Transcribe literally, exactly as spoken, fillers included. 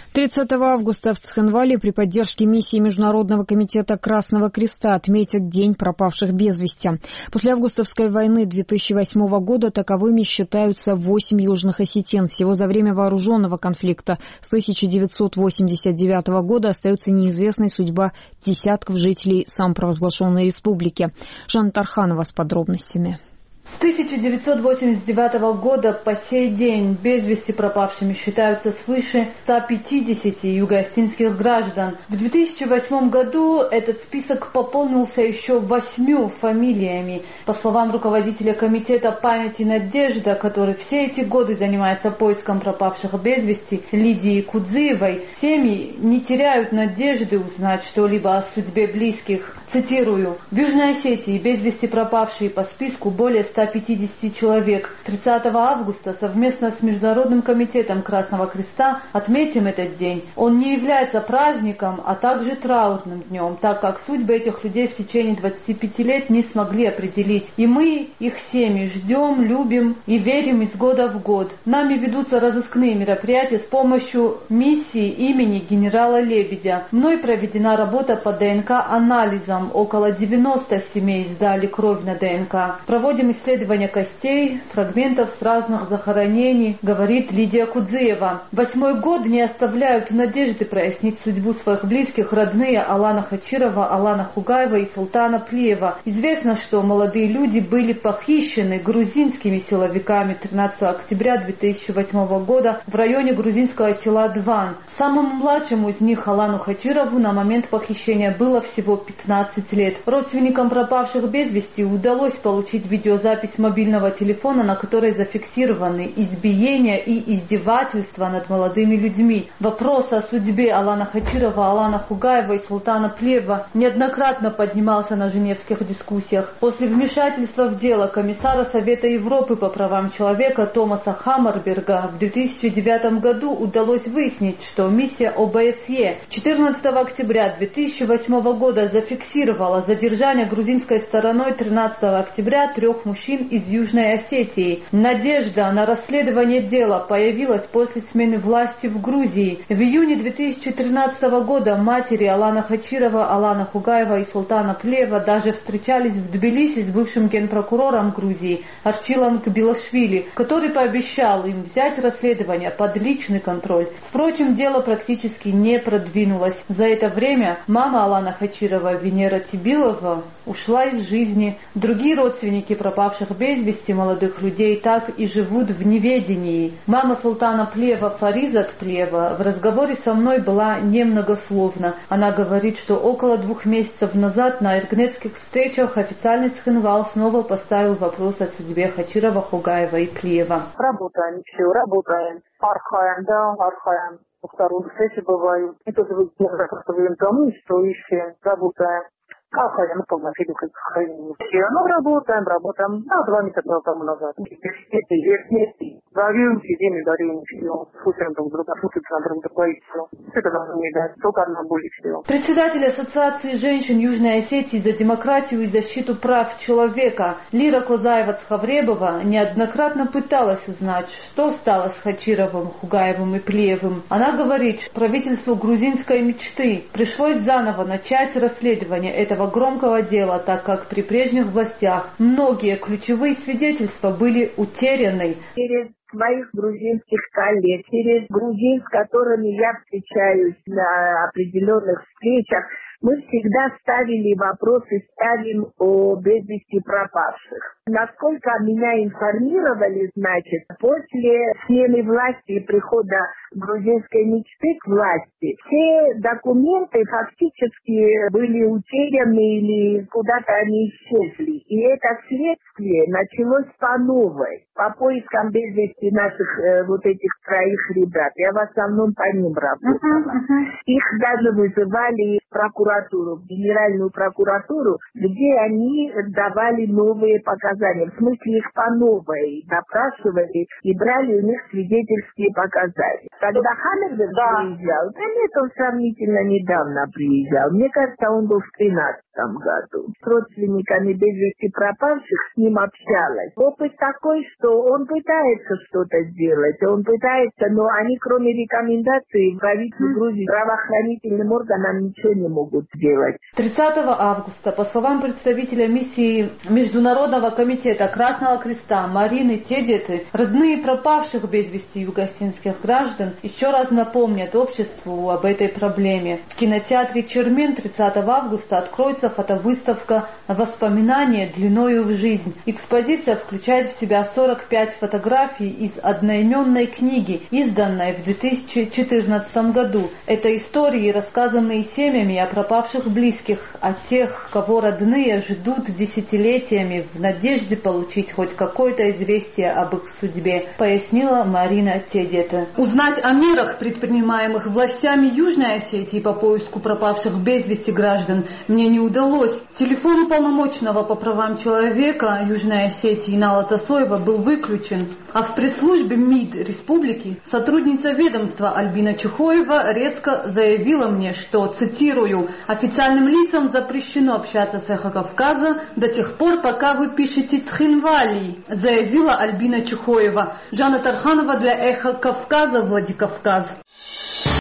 тридцатого августа в Цхинвале при поддержке миссии Международного комитета Красного Креста отметят День пропавших без вести. После августовской войны две тысячи восьмого года таковыми считаются восемь южных осетин. Всего за время вооруженного конфликта с тысяча девятьсот восемьдесят девятого года остается неизвестной судьба десятков жителей самопровозглашенной республики. Жанна Тарханова с подробностями. С тысяча девятьсот восемьдесят девятого года по сей день без вести пропавшими считаются свыше ста пятидесяти юго-осетинских граждан. В две тысячи восьмом году этот список пополнился еще восьмью фамилиями. По словам руководителя комитета памяти «Надежда», который все эти годы занимается поиском пропавших без вести, Лидии Кудзиевой, семьи не теряют надежды узнать что-либо о судьбе близких. Цитирую: «В Южной Осетии без вести пропавшие по списку более ста пятидесяти человек. тридцатого августа совместно с Международным комитетом Красного Креста отметим этот день. Он не является праздником, а также траурным днем, так как судьбы этих людей в течение двадцати пяти лет не смогли определить. И мы, их семьи, ждем, любим и верим из года в год. Нами ведутся разыскные мероприятия с помощью миссии имени генерала Лебедя. Мной проведена работа по ДНК-анализам. Около девяноста семей сдали кровь на ДНК. Проводим исследования костей, фрагментов с разных захоронений», говорит Лидия Кудзиева. Восьмой год не оставляют надежды прояснить судьбу своих близких родные Алана Хачирова, Алана Хугаева и Султана Плиева. Известно, что молодые люди были похищены грузинскими силовиками тринадцатого октября две тысячи восьмого года в районе грузинского села Дван. Самому младшему из них, Алану Хачирову, на момент похищения было всего пятнадцать лет. Родственникам пропавших без вести удалось получить видеозапись мобильного телефона, на которой зафиксированы избиения и издевательства над молодыми людьми. Вопрос о судьбе Алана Хачирова, Алана Хугаева и Султана Плиева неоднократно поднимался на женевских дискуссиях. После вмешательства в дело комиссара Совета Европы по правам человека Томаса Хаммарберга в две тысячи девятом году удалось выяснить, что миссия О Бэ Эс Е четырнадцатого октября две тысячи восьмого года зафиксировала задержание грузинской стороной тринадцатого октября трех мужчин из Южной Осетии. Надежда на расследование дела появилась после смены власти в Грузии. В июне две тысячи тринадцатого года матери Алана Хачирова, Алана Хугаева и Султана Плиева даже встречались в Тбилиси с бывшим генпрокурором Грузии Арчилом Кбилашвили, который пообещал им взять расследование под личный контроль. Впрочем, дело практически не продвинулось. За это время мама Алана Хачирова, Венера Тибилова, ушла из жизни. Другие родственники пропавших без вести молодых людей так и живут в неведении. Мама Султана Плиева, Фаризат Плиева, в разговоре со мной была немногословна. Она говорит, что около двух месяцев назад на иргнетских встречах официальный Цхинвал снова поставил вопрос о судьбе Хачирова, Хугаева и Плиева. Работаем, все, работаем. Архаем, да, архаем. По второй встрече бывают. И тоже вы просто тому, что еще работаем. Архаем, ну, полнофили, как храним. Все, ну, работаем, работаем. А, два месяца тому назад. Эти верхние. Горюем, сидим и горюем, все. Слушаем друг друга, слушаем на друг друга, и все. Это должно не дать, только одна боль, и все. Председатель Ассоциации женщин Южной Осетии за демократию и защиту прав человека Лира Козаева-Цхавребова неоднократно пыталась узнать, что стало с Хачировым, Хугаевым и Плиевым. Она говорит, что правительству грузинской мечты пришлось заново начать расследование этого громкого дела, так как при прежних властях многие ключевые свидетельства были утеряны. Через своих грузинских коллег, через грузин, с которыми я встречаюсь на определенных встречах, мы всегда ставили вопросы, ставим о без вести пропавших. Насколько меня информировали, значит, после смены власти и прихода грузинской мечты к власти, все документы фактически были утеряны или куда-то они исчезли. И это следствие началось по новой, по поискам без вести наших э, вот этих троих ребят. Я в основном по ним работала. Uh-huh, uh-huh. Их даже вызывали в прокуратуру, в генеральную прокуратуру, где они давали новые показания. показания, в смысле их по новой допрашивали и брали у них свидетельские показания. Когда Хаммерберг да. приезжал, да нет, он сравнительно недавно приезжал. Мне кажется, он был в тринадцатом году. С родственниками без вести пропавших с ним общалась. Опыт такой, что он пытается что-то сделать, он пытается, но они кроме рекомендаций правительству Грузии правоохранительным органам ничего не могут сделать. тридцатого августа, по словам представителя миссии Международного комитета Красного Креста Марины Тедеты, родные пропавших без вести югославских граждан еще раз напомнят обществу об этой проблеме. В кинотеатре Чермен тридцатого августа откроется фотовыставка «Воспоминания длиною в жизнь». Экспозиция включает в себя сорок пять фотографий из одноименной книги, изданной в две тысячи четырнадцатом году. Это истории, рассказанные семьями о пропавших близких, о тех, кого родные ждут десятилетиями в надежде получить хоть какое-то известие об их судьбе, пояснила Марина Тедета. Узнать о мерах, предпринимаемых властями Южной Осетии по поиску пропавших без вести граждан, мне не удалось. Телефон уполномоченного по правам человека Южной Осетии Инала Тасоева был выключен, а в пресс-службе МИД республики сотрудница ведомства Альбина Чухоева резко заявила мне, что, цитирую, «официальным лицам запрещено общаться с Эхо Кавказа до тех пор, пока вы пишете Тхинвали», заявила Альбина Чухоева. Жанна Тарханова для Эхо Кавказа, Владикавказ.